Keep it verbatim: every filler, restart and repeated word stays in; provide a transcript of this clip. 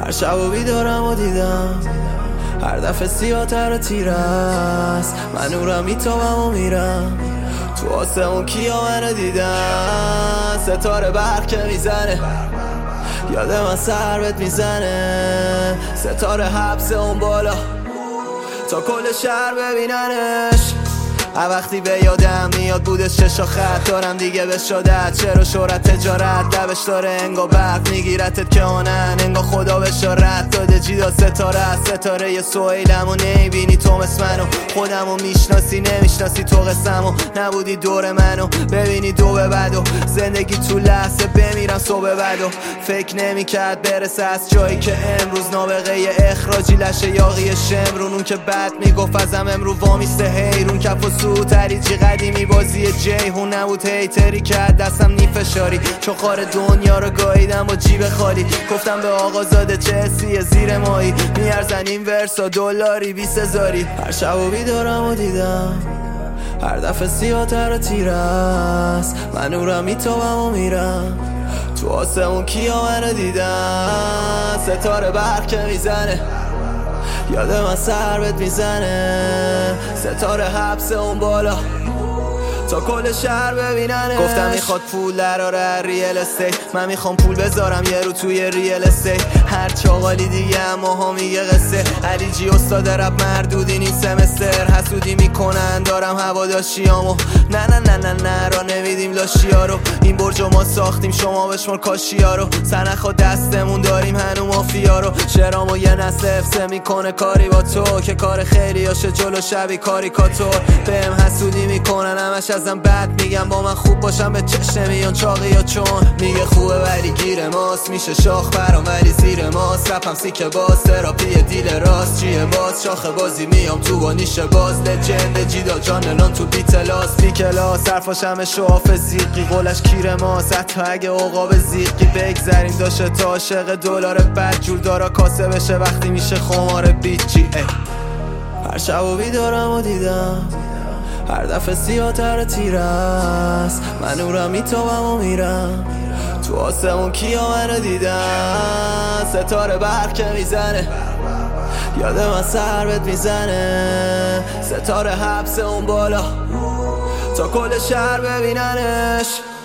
هر شب و بیدارم و دیدم هر دفعه سیاه‌تر و تیره است. من نورم میتابم و میرم تو آسمون، کیا منو دیدن؟ ستاره برق که میزنه یاد من سر بهت میزنه، ستاره حبس اون بالا تا کل شهر ببیننش. هر وقتی به یادم میاد بودش چشا خط دارم دیگه به شدت، چرا شهرت تجارت لبش داره انگا برق میگیرتت که آنن انگا خدا بشارت داده جیدا ستاره ستاره یه سویلم و نمیبینی تو مثل منو، خودمو میشناسی نمیشناسی تو قسمو، نبودی دور منو ببینی دو به بدو زندگی تو لحظه بمیرم صبح بدو فکر نمیکرد برسه از جایی که امروز نابغه اخراجی لشه یاقی شمرون، اون که بد میگفت ازم امرو وامیسته حیرون کف و سو تریجی قدیمی بازی جیهون نبود هیتری کرد دستم نی فشاری چون خار دنیا رو گاییدم با جیب خالی، گفتم به آقازاده چه حسیه زیر مایی میارزن این ورسا دلاری بیس هزاری. هر شب و بیدارم و دیدم هر دفعه سیاه‌تر و تیره است. من نورم میتابم و میرم تو آسمون، کیا منو دیدن؟ ستاره برق که میزنه یاد من سر بهت میزنه، ستاره حبس اون بالا تا کل شهر ببیننش. گفتم میخواد پول دراره ریل استیت، من میخوام پول بذارم یه رو توی ریل استیت. هر چاقالی دیگه اما ها میگه قصه علی جی استاد رب مردودی این سمستر حسودی میکنن دارم هواداشیامو، نه نه نه نه نه را نمیدیم لاشیا رو، این برجو ما ساختیم شما بشمار کاشیا رو، سنخا دستمون داریم هنو مافیا رو، شرامو یه نسل افسه میکنه کاری با تو که کار خیلی هاشه جلو شبی کاریکاتور بهم حسودی میکنن همش ازم بد میگم با من خوب باشم به چش نمیان چاقی یا چون میگه خوبه ولی گیر ماست میشه شاخ برام ولی زیر ماست رپم سیکه باز تراپی دیل راست چیه باز شاخه بازی میام تو با نیشه باز لجند جیدا جان الان تو بیتلاس بیکلاس حرفاش همه شواف زیقی قولش کیر ماست حتی اگه عقاب زیقی بگذریم داشته تا عاشق دلار بد جور دارا کاسه بشه وقتی میشه خمار بیچی. هر شب و بیدارم و دیدم هر دفعه سیاه‌تر و تیره است. من نورم میتابم و میرم تو آسمون، کیا منو دیدن؟ ستاره برق که میزنه یاد من سر بهت میزنه، ستاره حبس اون بالا تا کل شهر ببیننش.